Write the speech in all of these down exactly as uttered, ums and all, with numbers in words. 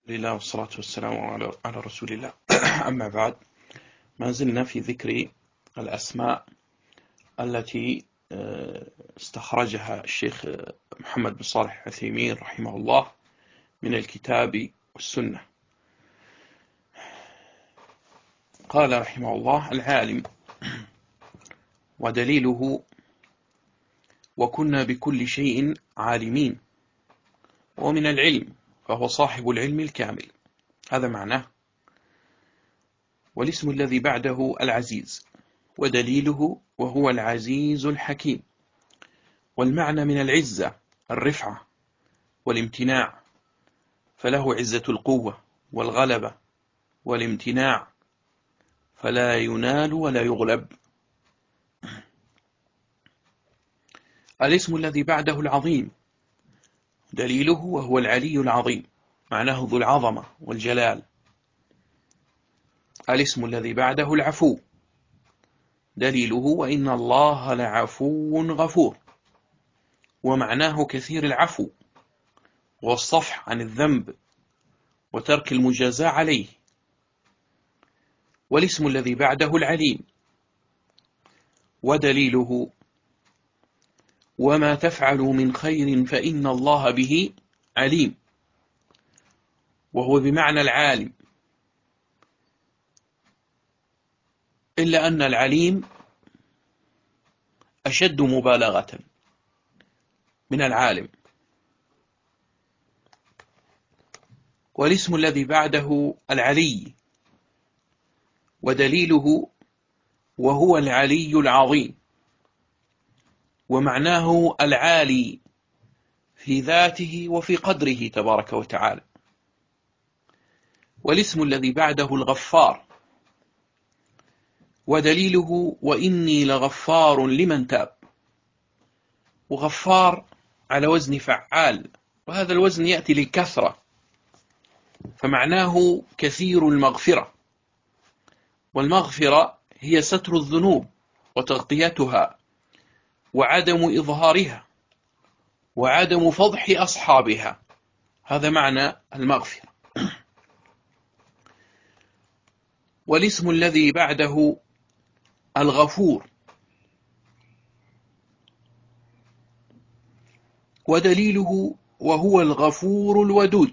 لله والصلاة والسلام على على رسول الله. أما بعد، ما زلنا في ذكر الأسماء التي استخرجها الشيخ محمد بن صالح العثيمين رحمه الله من الكتاب والسنة. قال رحمه الله: العالم ودليله وكنا بكل شيء عالمين، ومن العلم فهو صاحب العلم الكامل، هذا معناه. والاسم الذي بعده العزيز، ودليله وهو العزيز الحكيم. والمعنى من العزة الرفعة والامتناع، فله عزة القوة والغلبة، والامتناع فلا ينال ولا يغلب. الاسم الذي بعده العظيم، دليله وهو العلي العظيم، معناه ذو العظمة والجلال. الاسم الذي بعده العفو، دليله وإن الله لعفو غفور، ومعناه كثير العفو والصفح عن الذنب وترك المجازاة عليه. والاسم الذي بعده العليم، ودليله وما تفعلوا من خير فإن الله به عليم، وهو بمعنى العالم، إلا أن العليم أشد مبالغة من العالم. والاسم الذي بعده العلي، ودليله وهو العلي العظيم، ومعناه العالي في ذاته وفي قدره تبارك وتعالى. والاسم الذي بعده الغفار، ودليله وإني لغفار لمن تاب. وغفار على وزن فعال، وهذا الوزن يأتي للكثرة، فمعناه كثير المغفرة. والمغفرة هي ستر الذنوب وتغطيتها وعدم إظهارها وعدم فضح أصحابها، هذا معنى المغفرة. والاسم الذي بعده الغفور، ودليله وهو الغفور الودود،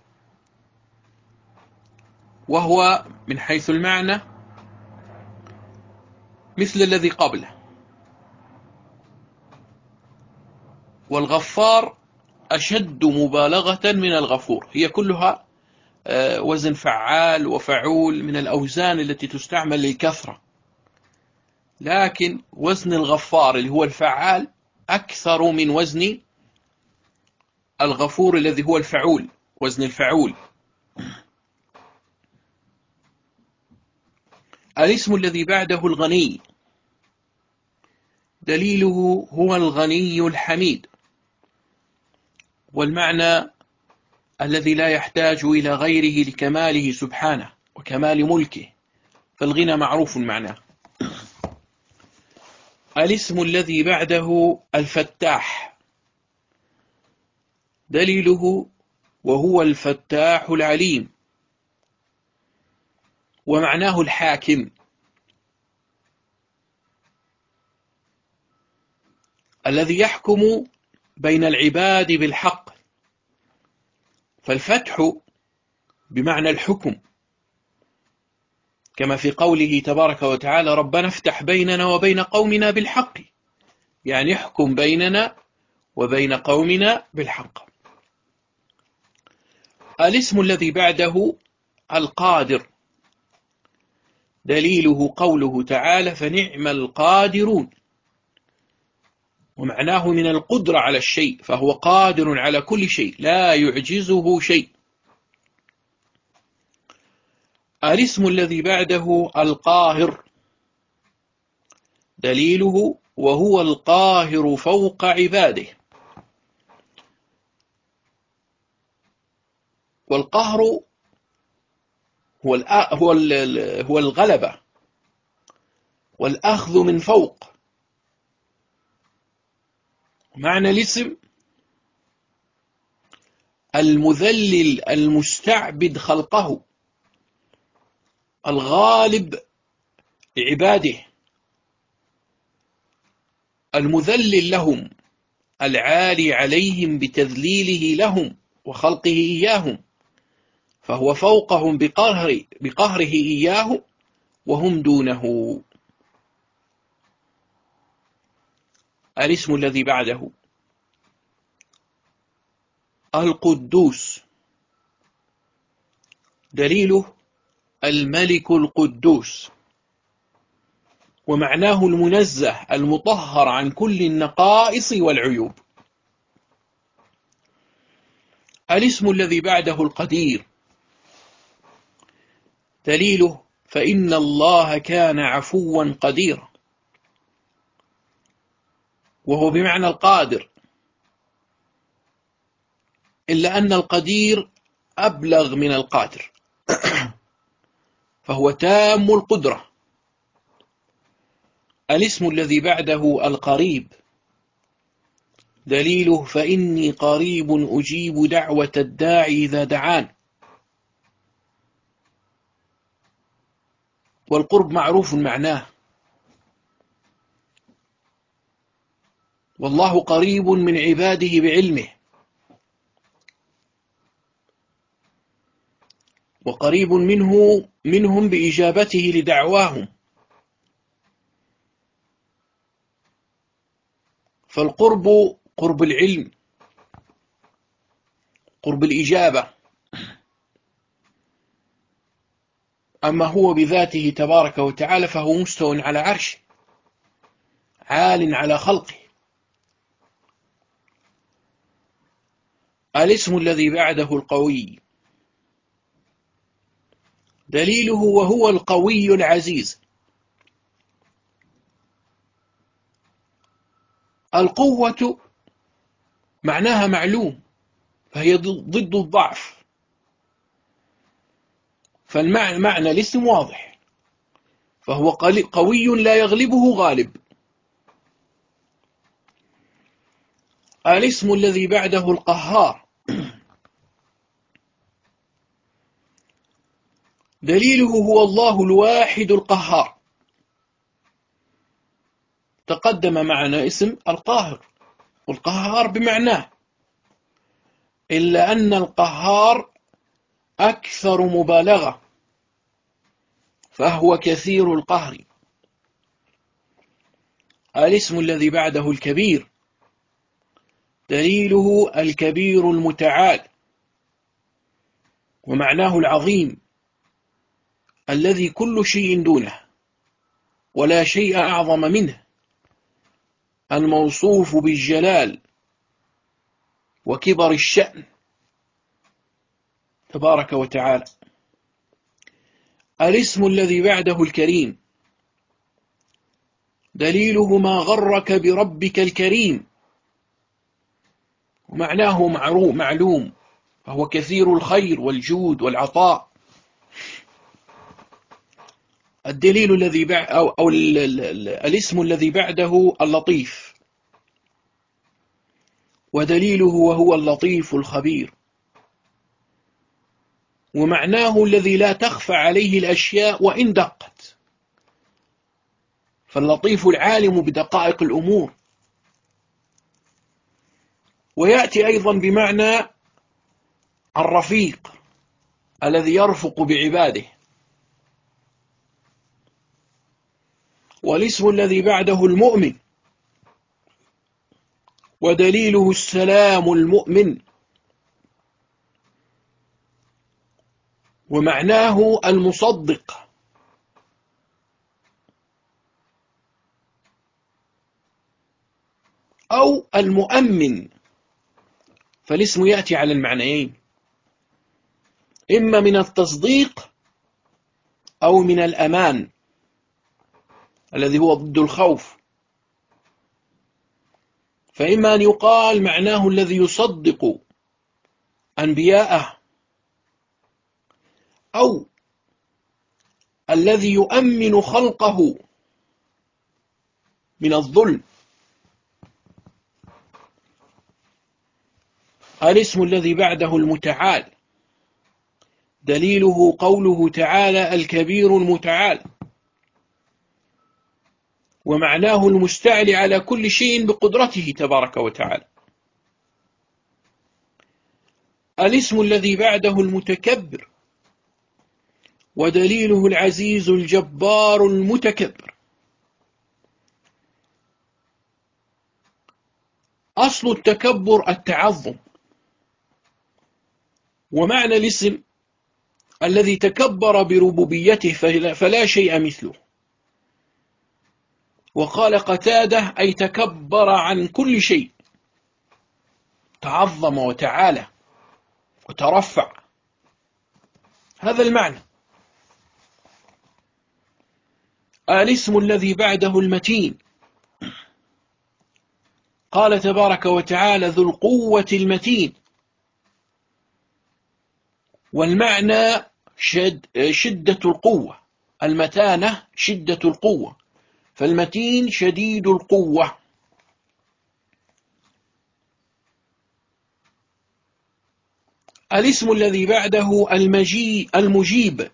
وهو من حيث المعنى مثل الذي قبله. والغفار أشد مبالغة من الغفور، هي كلها وزن فعال وفعول من الأوزان التي تستعمل للكثرة، لكن وزن الغفار اللي هو الفعال أكثر من وزن الغفور الذي هو الفعول، وزن الفعول. الاسم الذي بعده الغني، دليله هو الغني الحميد، والمعنى الذي لا يحتاج إلى غيره لكماله سبحانه وكمال ملكه، فالغنى معروف معناه. الاسم الذي بعده الفتاح، دليله وهو الفتاح العليم، ومعناه الحاكم الذي يحكم بين العباد بالحق، فالفتح بمعنى الحكم، كما في قوله تبارك وتعالى: ربنا افتح بيننا وبين قومنا بالحق، يعني احكم بيننا وبين قومنا بالحق. الاسم الذي بعده القادر، دليله قوله تعالى: فنعم القادرون، ومعناه من القدرة على الشيء، فهو قادر على كل شيء لا يعجزه شيء. الاسم الذي بعده القاهر، دليله وهو القاهر فوق عباده. والقهر هو هو هو الغلبة والأخذ من فوق. معنى الاسم المذلل المستعبد خلقه، الغالب لعباده، المذلل لهم، العالي عليهم بتذليله لهم وخلقه إياهم، فهو فوقهم بقهر بقهره إياه وهم دونه. الاسم الذي بعده القدوس، دليله الملك القدوس، ومعناه المنزه المطهر عن كل النقائص والعيوب. الاسم الذي بعده القدير، دليله فإن الله كان عفوا قديرا، وهو بمعنى القادر، إلا أن القدير أبلغ من القادر فهو تام القدرة. الاسم الذي بعده القريب، دليله فإني قريب أجيب دعوة الداعي إذا دعان، والقرب معروف معناه، والله قريب من عباده بعلمه، وقريب منه منهم بإجابته لدعواهم. فالقرب قرب العلم، قرب الإجابة، أما هو بذاته تبارك وتعالى فهو مستو على عرشه، عال على خلقه. الاسم الذي بعده القوي، دليله وهو القوي العزيز. القوة معناها معلوم، فهي ضد الضعف، فالمعنى الاسم واضح، فهو قوي لا يغلبه غالب. الاسم الذي بعده القهار، دليله هو الله الواحد القهار. تقدم معنا اسم القاهر، والقهار بمعناه، إلا أن القهار أكثر مبالغة، فهو كثير القهر. الاسم الذي بعده الكبير، دليله الكبير المتعال، ومعناه العظيم الذي كل شيء دونه ولا شيء أعظم منه، الموصوف بالجلال وكبر الشأن تبارك وتعالى. الاسم الذي بعده الكريم، دليله ما غرك بربك الكريم، ومعناه معلوم، فهو كثير الخير والجود والعطاء. الدليل الذي بعد أو, أو ال ال ال الاسم الذي بعده اللطيف، ودليله وهو اللطيف الخبير، ومعناه الذي لا تخفى عليه الأشياء وإن دقت، فاللطيف العالم بدقائق الأمور. ويأتي أيضا بمعنى الرفيق الذي يرفق بعباده. والاسم الذي بعده المؤمن، ودليله السلام المؤمن، ومعناه المصدق. أو المؤمن، فالاسم يأتي على المعنيين، إما من التصديق أو من الأمان الذي هو ضد الخوف. فإما أن يقال معناه الذي يصدق أنبياءه، أو الذي يؤمن خلقه من الظلم. الاسم الذي بعده المتعال، دليله قوله تعالى الكبير المتعال، ومعناه المستعلي على كل شيء بقدرته تبارك وتعالى. الاسم الذي بعده المتكبر، ودليله العزيز الجبار المتكبر. أصل التكبر التعظم، ومعنى الاسم الذي تكبر بربوبيته فلا شيء مثله. وقال قتادة أي تكبر عن كل شيء، تعظم وتعالى وترفع، هذا المعنى. الاسم الذي بعده المتين، قال تبارك وتعالى ذو القوة المتين، والمعنى شد شدة القوة، المتانة شدة القوة، فالمتين شديد القوة. الاسم الذي بعده المجيب المجيب،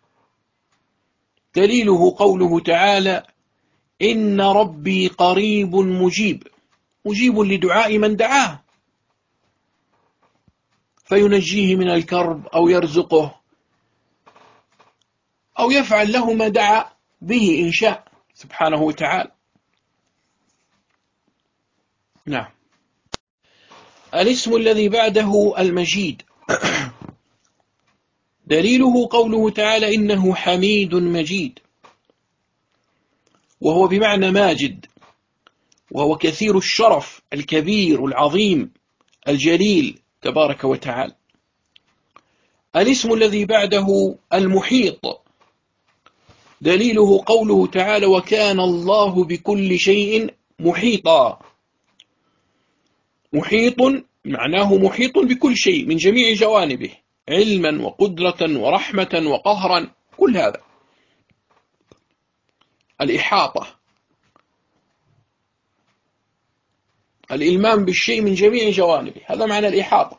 دليله قوله تعالى إن ربي قريب مجيب، مجيب لدعاء من دعاه، فينجيه من الكرب أو يرزقه أو يفعل له ما دعا به إن شاء سبحانه وتعالى. نعم. الاسم الذي بعده المجيد، دليله قوله تعالى إنه حميد مجيد، وهو بمعنى ماجد، وهو كثير الشرف الكبير العظيم الجليل تبارك وتعالى. الاسم الذي بعده المحيط، دليله قوله تعالى وكان الله بكل شيء محيطا. محيط معناه محيط بكل شيء من جميع جوانبه، علما وقدرة ورحمة وقهرا، كل هذا. الإحاطة، الإلمام بالشيء من جميع جوانبه، هذا معنى الإحاطة.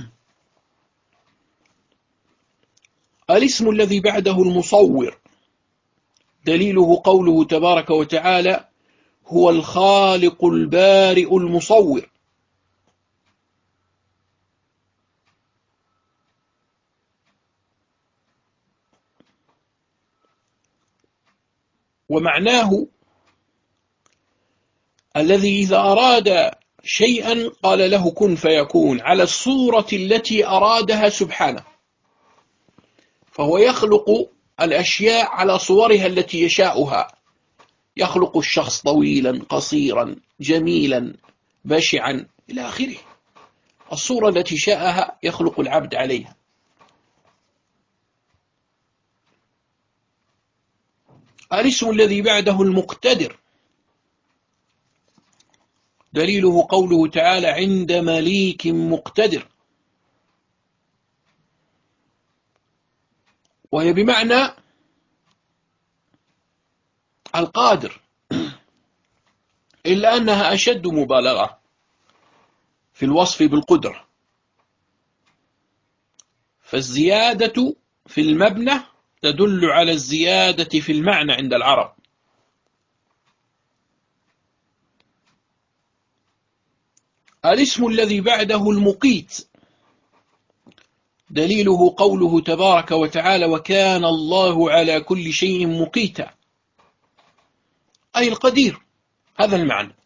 الاسم الذي بعده المصور، دليله قوله تبارك وتعالى هو الخالق البارئ المصور. ومعناه الذي إذا أراد شيئا قال له كن فيكون على الصورة التي أرادها سبحانه، فهو يخلق الأشياء على صورها التي يشاؤها، يخلق الشخص طويلا قصيرا جميلا بشعا إلى آخره، الصورة التي شاءها يخلق العبد عليها. الاسم الذي بعده المقتدر، دليله قوله تعالى عند مليك مقتدر، وهي بمعنى القادر، إلا أنها أشد مبالغة في الوصف بالقدرة، فالزيادة في المبنى تدل على الزيادة في المعنى عند العرب. الاسم الذي بعده المقيت، دليله قوله تبارك وتعالى وكان الله على كل شيء مقيتا، أي القدير، هذا المعنى.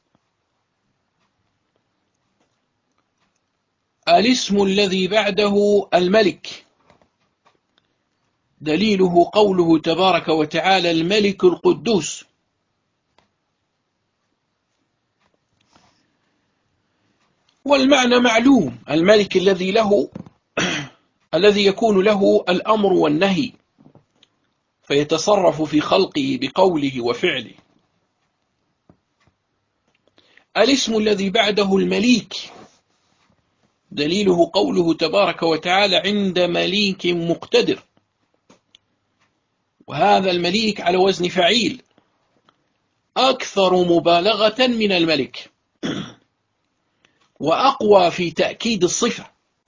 الاسم الذي بعده الملك، دليله قوله تبارك وتعالى الملك القدوس. والمعنى معلوم، الملك الذي له الذي يكون له الأمر والنهي، فيتصرف في خلقه بقوله وفعله. الاسم الذي بعده المليك، دليله قوله تبارك وتعالى عند مليك مقتدر، وهذا المليك على وزن فعيل، أكثر مبالغة من الملك، وأقوى في تأكيد الصفة.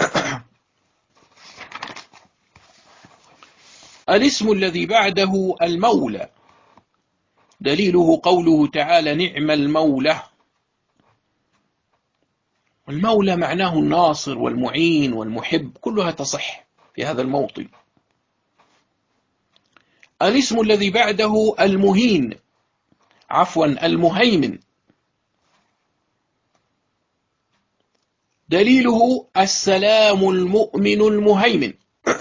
الاسم الذي بعده المولى، دليله قوله تعالى نعم المولى. المولى معناه الناصر والمعين والمحب، كلها تصح في هذا الموطن. الاسم الذي بعده المهين، عفوا المهيمن، دليله السلام المؤمن المهيمن.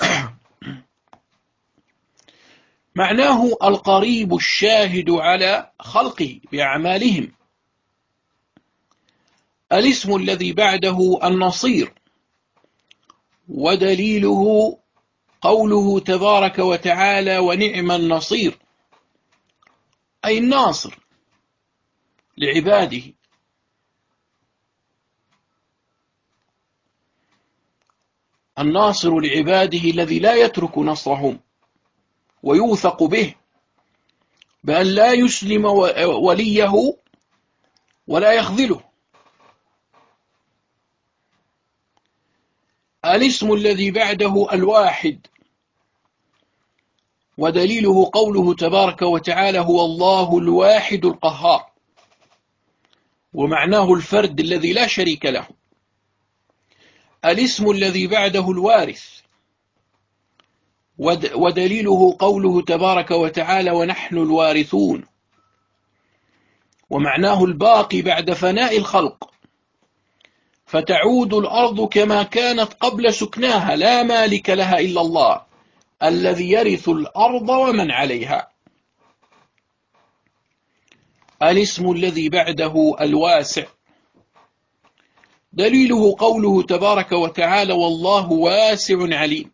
معناه القريب الشاهد على خلقه بأعمالهم. الاسم الذي بعده النصير، ودليله قوله تبارك وتعالى ونعم النصير، أي الناصر لعباده. الناصر لعباده الذي لا يترك نصرهم ويوثق به، بأن لا يسلم وليه ولا يخذله. الاسم الذي بعده الواحد، ودليله قوله تبارك وتعالى هو الله الواحد القهار، ومعناه الفرد الذي لا شريك له. الاسم الذي بعده الوارث، ودليله قوله تبارك وتعالى ونحن الوارثون، ومعناه الباقي بعد فناء الخلق، فتعود الأرض كما كانت قبل سكناها، لا مالك لها إلا الله الذي يرث الأرض ومن عليها. الاسم الذي بعده الواسع، دليله قوله تبارك وتعالى والله واسع عليم.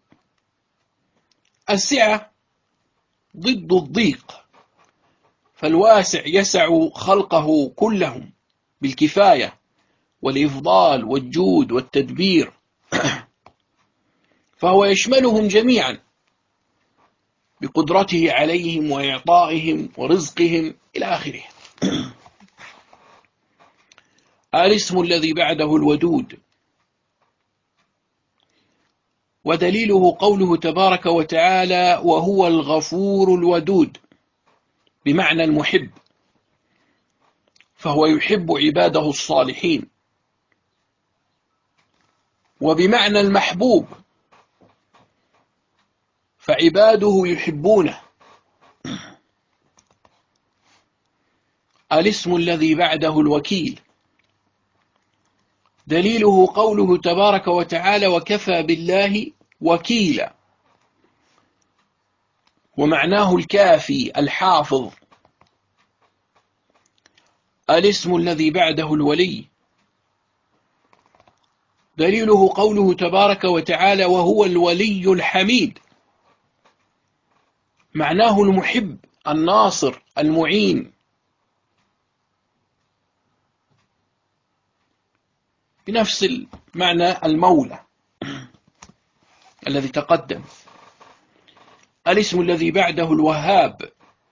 السعة ضد الضيق، فالواسع يسع خلقه كلهم بالكفاية والإفضال والجود والتدبير، فهو يشملهم جميعا بقدرته عليهم وإعطائهم ورزقهم إلى آخره. الاسم الذي بعده الودود، ودليله قوله تبارك وتعالى وهو الغفور الودود، بمعنى المحب، فهو يحب عباده الصالحين. وبمعنى المحبوب، فعباده يحبونه. الاسم الذي بعده الوكيل، دليله قوله تبارك وتعالى وكفى بالله وكيلا، ومعناه الكافي الحافظ. الاسم الذي بعده الولي، دليله قوله تبارك وتعالى وهو الولي الحميد، معناه المحب الناصر المعين. بنفس المعنى المولى الذي تقدم. الاسم الذي بعده الوهاب،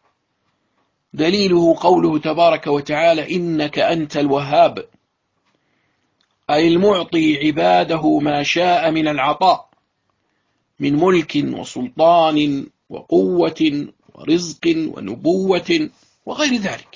دليله قوله تبارك وتعالى إنك أنت الوهاب، أي المعطي عباده ما شاء من العطاء من ملك وسلطان وقوة ورزق ونبوة وغير ذلك.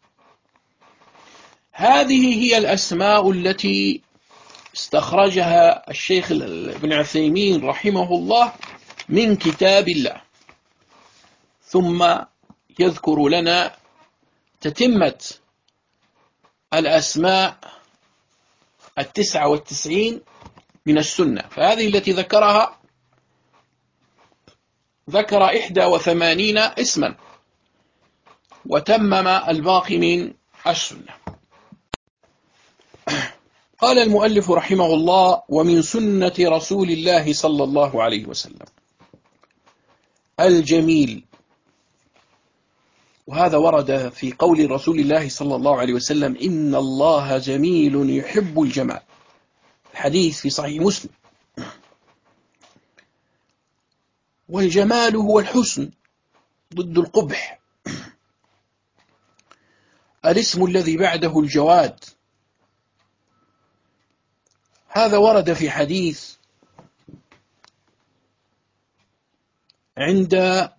هذه هي الأسماء التي استخرجها الشيخ ابن عثيمين رحمه الله من كتاب الله، ثم يذكر لنا تتمة الأسماء التسعة والتسعين من السنة. فهذه التي ذكرها ذكر إحدى وثمانين اسما، وتمم الباقي من السنة. قال المؤلف رحمه الله ومن سنة رسول الله صلى الله عليه وسلم الجميل، وهذا ورد في قول رسول الله صلى الله عليه وسلم إن الله جميل يحب الجمال، الحديث في صحيح مسلم. والجمال هو الحسن ضد القبح. الاسم الذي بعده الجواد، هذا ورد في حديث عند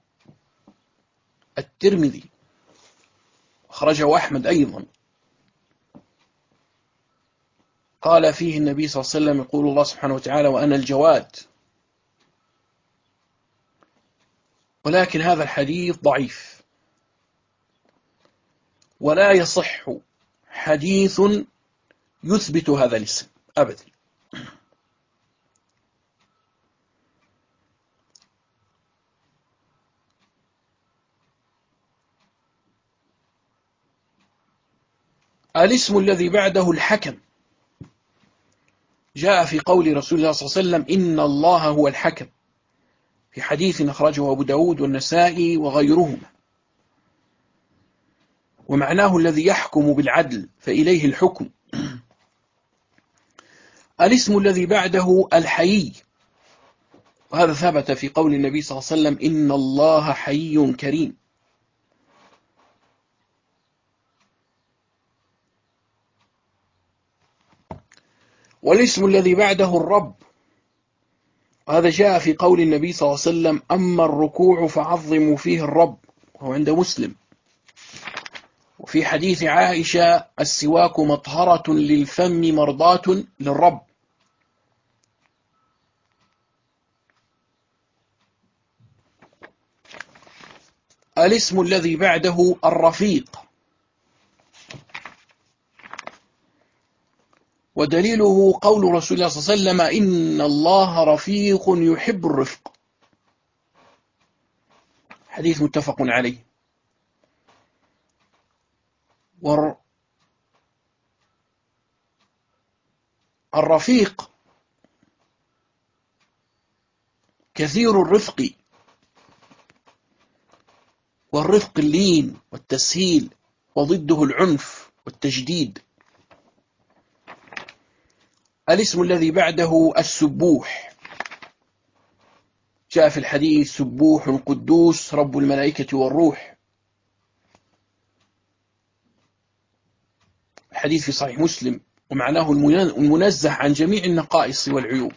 الترمذي، أخرجه أحمد أيضا، قال فيه النبي صلى الله عليه وسلم: يقول الله سبحانه وتعالى: وأنا الجواد. ولكن هذا الحديث ضعيف، ولا يصح حديث يثبت هذا الاسم أبدا. الاسم الذي بعده الحكم، جاء في قول رسول الله صلى الله عليه وسلم: إن الله هو الحكم، في حديث أخرجه أبو داود والنسائي وغيرهما، ومعناه الذي يحكم بالعدل فإليه الحكم. الاسم الذي بعده الحيي، وهذا ثبت في قول النبي صلى الله عليه وسلم: إن الله حيي كريم. والاسم الذي بعده الرب، وهذا جاء في قول النبي صلى الله عليه وسلم: أما الركوع فعظموا فيه الرب، وهو عند مسلم. وفي حديث عائشة: السواك مطهرة للفم مرضاة للرب. الاسم الذي بعده الرفيق، ودليله قول رسول الله صلى الله عليه وسلم: إن الله رفيق يحب الرفق، حديث متفق عليه. والرفيق كثير الرفق، والرفق اللين والتسهيل، وضده العنف والتجديد. الاسم الذي بعده السبوح، جاء في الحديث: سبوح قدوس رب الملائكة والروح، الحديث في صحيح مسلم، ومعناه المنزه عن جميع النقائص والعيوب.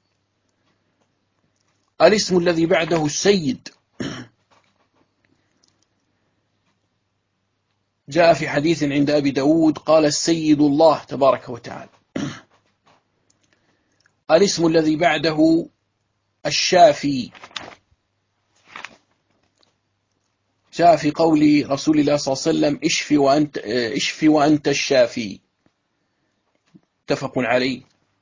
الاسم الذي بعده السيد، جاء في حديث عند أبي داود: قال السيد الله تبارك وتعالى. الاسم الذي بعده الشافي، جاء في قول رسول الله صلى الله عليه وسلم: اشفي وأنت, اشفي وأنت الشافي، متفق عليه.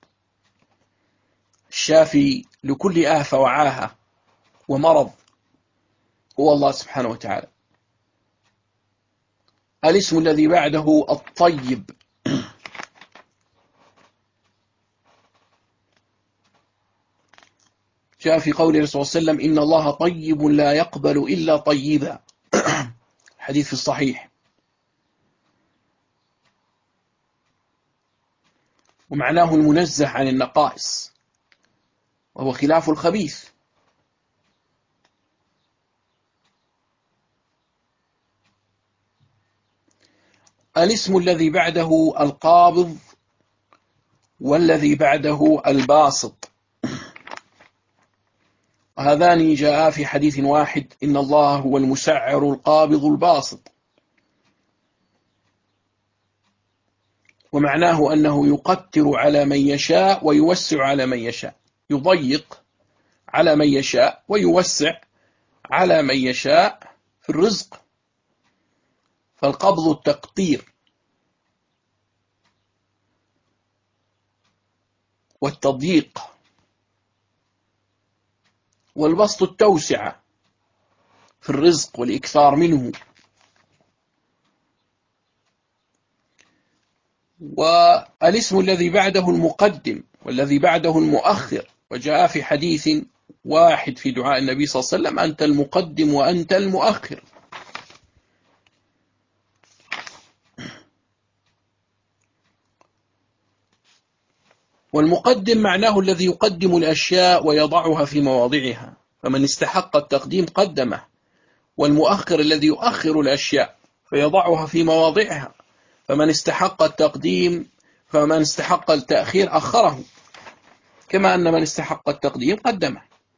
الشافي لكل آفة وعاهة ومرض هو الله سبحانه وتعالى. الاسم الذي بعده الطيب، جاء في قول الرسول صلى الله عليه وسلم: إن الله طيب لا يقبل إلا طيبا، حديث في الصحيح. ومعناه المنزه عن النقائص، وهو خلاف الخبيث. الاسم الذي بعده القابض، والذي بعده الباسط، وهذان جاء في حديث واحد: إن الله هو المسعر القابض الباسط. ومعناه أنه يقتر على من يشاء ويوسع على من يشاء، يضيق على من يشاء ويوسع على من يشاء في الرزق. فالقبض التقطير، والتضييق، والبسط التوسعة في الرزق والإكثار منه. والاسم الذي بعده المقدم، والذي بعده المؤخر، وجاء في حديث واحد في دعاء النبي صلى الله عليه وسلم: أنت المقدم وأنت المؤخر. والمقدم معناه الذي يقدم الأشياء ويضعها في مواضعها، فمن استحق التقديم قدمه. والمؤخر الذي يؤخر الأشياء فيضعها في مواضعها، فمن استحق التقديم فمن استحق التأخير أخره. كما أن من استحق التقديم قدمه.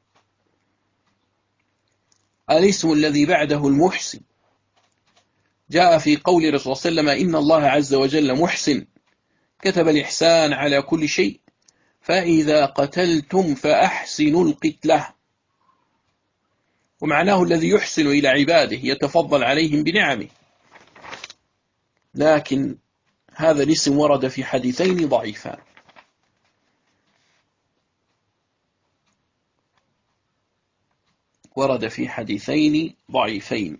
الاسم الذي بعده المحسن جاء في قول الرسول صلى الله عليه وسلم: إن الله عز وجل محسن كتب الإحسان على كل شيء، فإذا قتلتم فأحسنوا القتلة. ومعناه الذي يحسن إلى عباده يتفضل عليهم بنعمه. لكن هذا الاسم ورد في حديثين ضعيفان. ورد في حديثين ضعيفين.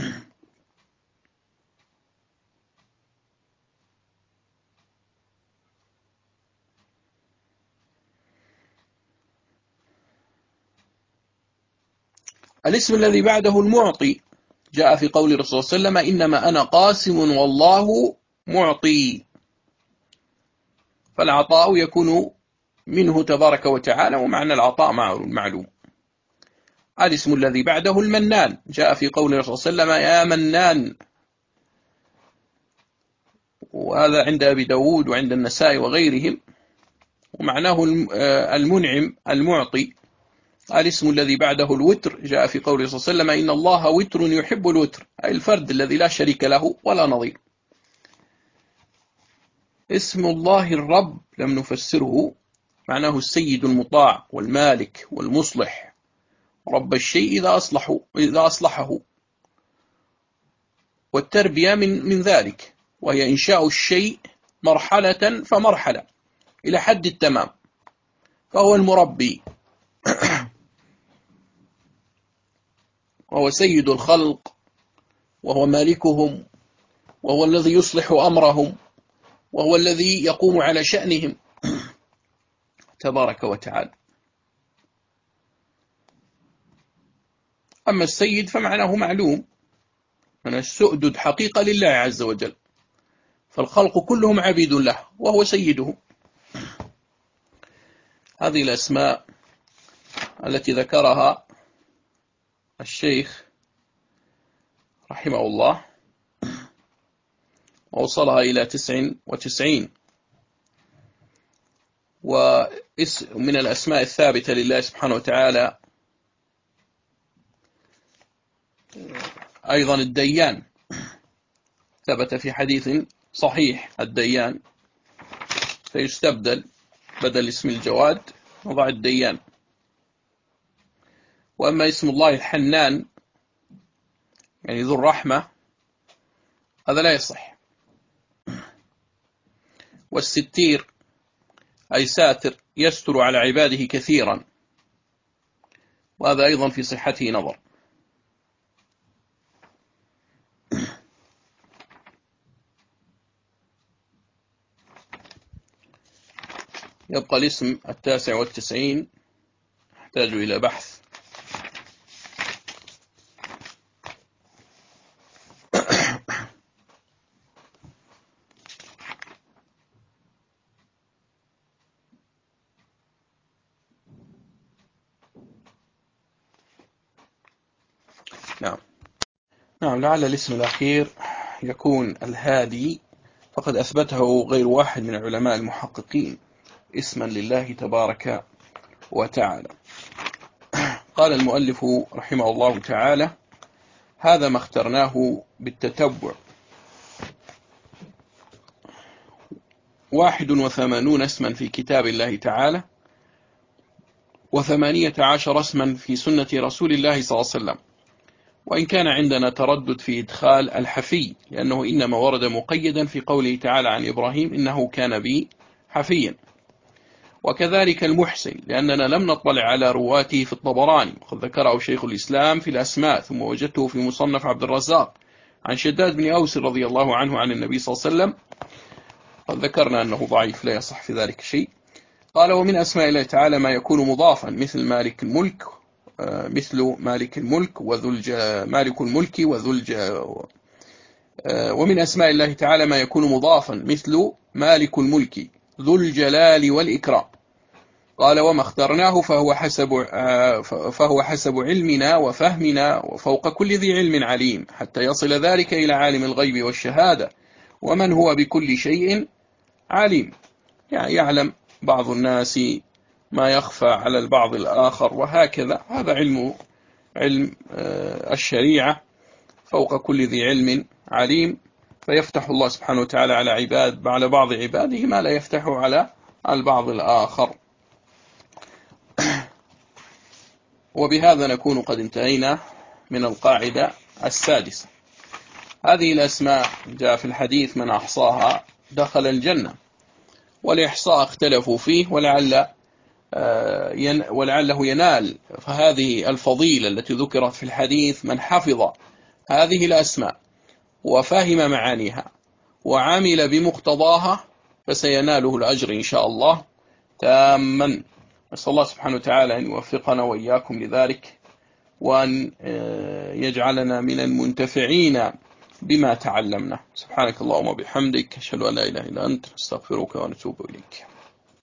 الاسم الذي بعده المعطي جاء في قول الرسول صلى الله عليه وسلم: إنما أنا قاسم والله معطي. فالعطاء يكون منه تبارك وتعالى، ومعنى العطاء معلوم. الاسم الذي بعده المنان جاء في قول الرسول صلى الله عليه وسلم: يا منان. وهذا عند أبي داود وعند النسائي وغيرهم، ومعناه المنعم المعطي. الاسم الذي بعده الوتر جاء في قول الرسول صلى الله عليه وسلم: إن الله وتر يحب الوتر، أي الفرد الذي لا شريك له ولا نظير. اسم الله الرب لم نفسره، معناه السيد المطاع والمالك والمصلح، رب الشيء إذا أصلحه, إذا أصلحه والتربية من, من ذلك، وهي إنشاء الشيء مرحلة فمرحلة إلى حد التمام، فهو المربي. وهو سيد الخلق، وهو مالكهم، وهو الذي يصلح أمرهم، وهو الذي يقوم على شأنهم تبارك وتعالى. أما السيد فمعناه معلوم، من السؤدد حقيقة لله عز وجل، فالخلق كلهم عبيد له وهو سيدهم. هذه الأسماء التي ذكرها الشيخ رحمه الله ووصلها إلى تسع وتسعين، ومن الأسماء الثابتة لله سبحانه وتعالى أيضا الديان، ثبت في حديث صحيح الديان، فيستبدل بدل اسم الجواد وضع الديان. وأما اسم الله الحنان يعني ذو الرحمة، هذا لا يصح. والستير أي ساتر، يستر على عباده كثيرا، وهذا أيضا في صحته نظر. يبقى الاسم التاسع والتسعين يحتاج إلى بحث. نعم نعم لعل الاسم الأخير يكون الهادي، فقد أثبته غير واحد من علماء المحققين اسما لله تبارك وتعالى. قال المؤلف رحمه الله تعالى: هذا ما اخترناه بالتتبع، واحد وثمانون اسما في كتاب الله تعالى، وثمانية عشر اسما في سنة رسول الله صلى الله عليه وسلم. وإن كان عندنا تردد في إدخال الحفي، لأنه إنما ورد مقيدا في قوله تعالى عن إبراهيم: إنه كان بي حفيا. وكذلك المحسن، لأننا لم نطلع على رواته في الطبراني، وقد ذكره شيخ الإسلام في الأسماء، ثم وجدته في مصنف عبد الرزاق عن شداد بن أوس رضي الله عنه عن النبي صلى الله عليه وسلم. قد ذكرنا أنه ضعيف لا يصح في ذلك شيء. قال: ومن أسماء الله تعالى ما يكون مضافا، مثل مالك الملك، مثل مالك الملك وذو مالك الملك وذو الج... ومن أسماء الله تعالى ما يكون مضافا، مثل مالك الملك ذو الجلال والإكرام. قال: وما اخترناه فهو حسب فهو حسب علمنا وفهمنا، وفوق كل ذي علم عليم، حتى يصل ذلك إلى عالم الغيب والشهادة، ومن هو بكل شيء عليم. يعني يعلم بعض الناس ما يخفى على البعض الآخر، وهكذا. هذا علم علم الشريعة، فوق كل ذي علم عليم. فيفتح الله سبحانه وتعالى على عباد على بعض عباده ما لا يفتحه على البعض الآخر. وبهذا نكون قد انتهينا من القاعدة السادسة. هذه الأسماء جاء في الحديث من أحصاها دخل الجنة، والإحصاء اختلفوا فيه، ولعل ولعله ينال فهذه الفضيلة التي ذكرت في الحديث من حفظ هذه الأسماء وفهم معانيها وعمل بمقتضاها فسيناله الأجر إن شاء الله تاما. نسأل الله سبحانه وتعالى أن يوفقنا وإياكم لذلك، وأن يجعلنا من المنتفعين بما تعلمنا. سبحانك اللهم وبحمدك، أشهد أن لا إله إلا أنت، نستغفرك ونتوب إليك.